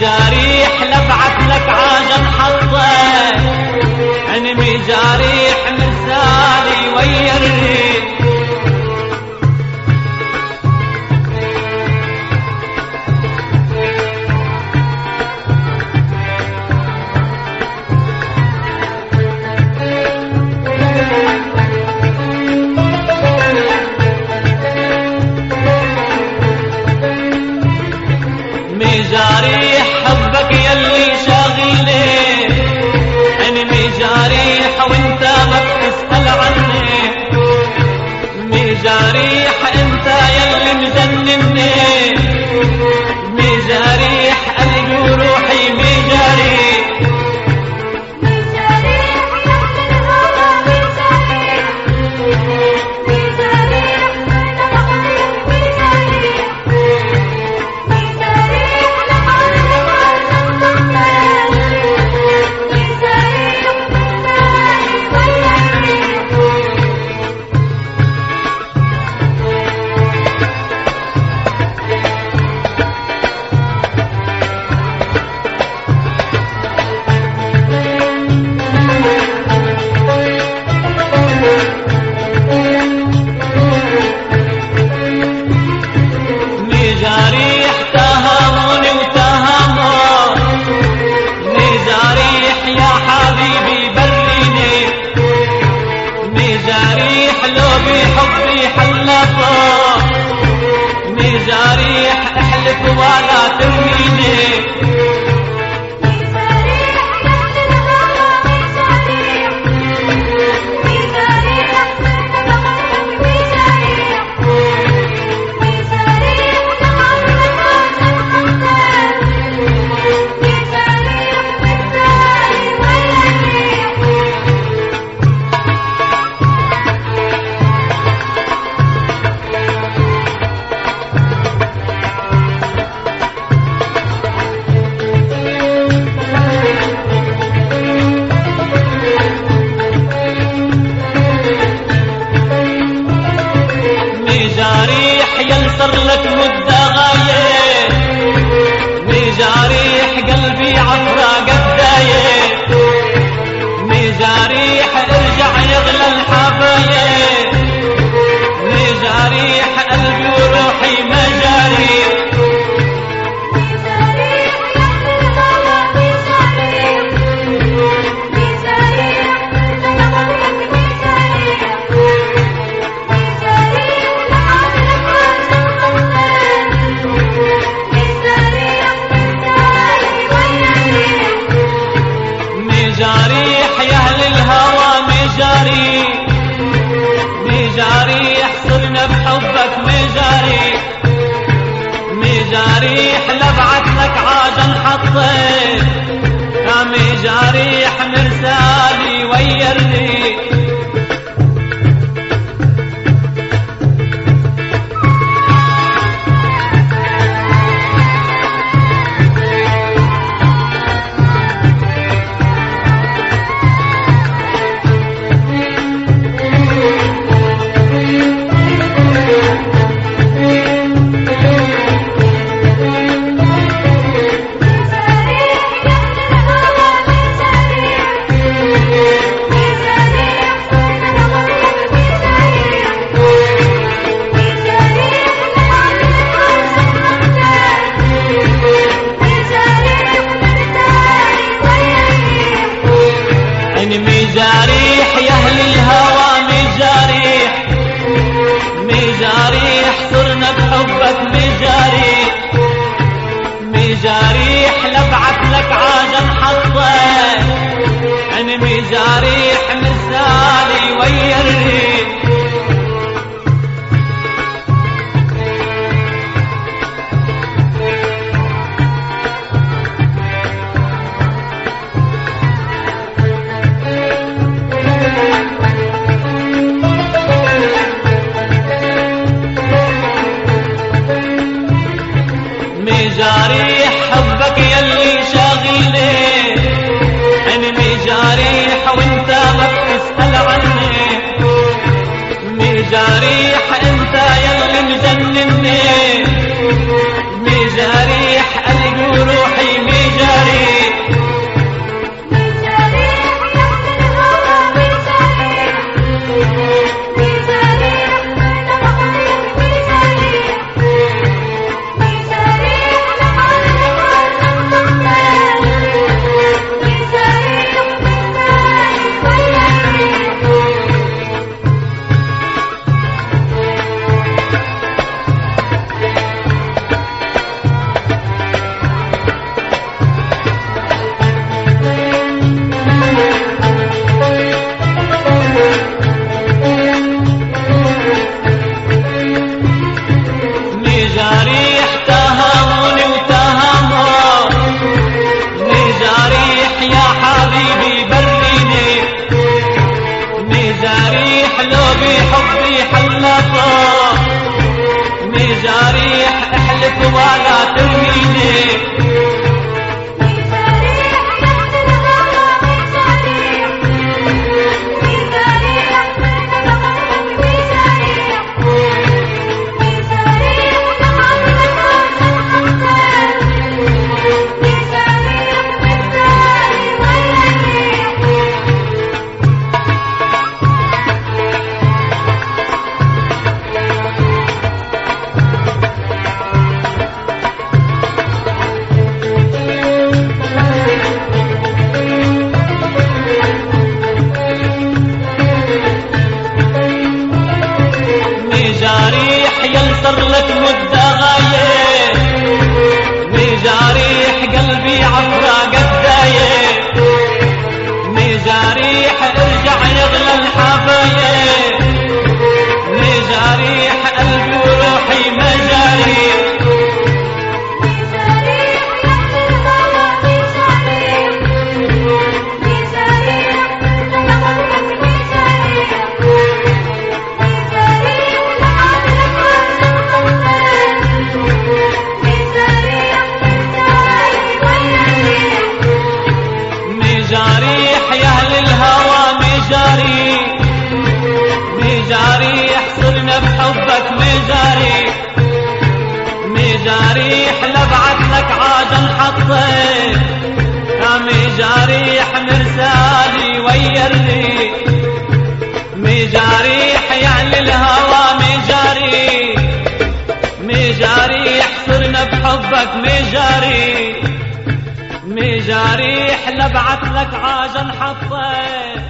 مجاريح لبعت لك عاجن حظه، انا مجاريح مثالي ويا الريح. مجاريح حبك يلي شاغلني، انا مجاريح وانت ما بتسأل عني، مجاريح انت يلي مجنني، مجاريح قلبي وروحي مجاريح. مجاريح احلف ولا ترميني، ينصر لك مدة غاية، مجاريح قلبي عفرة قداية، مجاريح ارجع يغلى الحباية، مجاريح قلبي وروحي مجاريح. مجاريح يا اهل الهوى مجاريح، مجاريح صرنا بحبك مجاريح، مجاريح لبعت لك عاجن حطيت، يا مجاريح مرسالي ويا الريح. مجاريح يا اهل الهوى مجاريح، مجاريح صرنا بحبك مجاريح، مجاريح لبعت لك عاجن حظه، انا مجاريح مثالي ويا الريح. مجاريح حبك يلي شاغلني، انا مجاريح وانت ما حطيت يا مجاريح مرسالي ويا الريح مجاريح يعني الهوى مجاريح مجاريح صرنا بحبك مجاريح مجاريح لبعت لك عاجل حطيت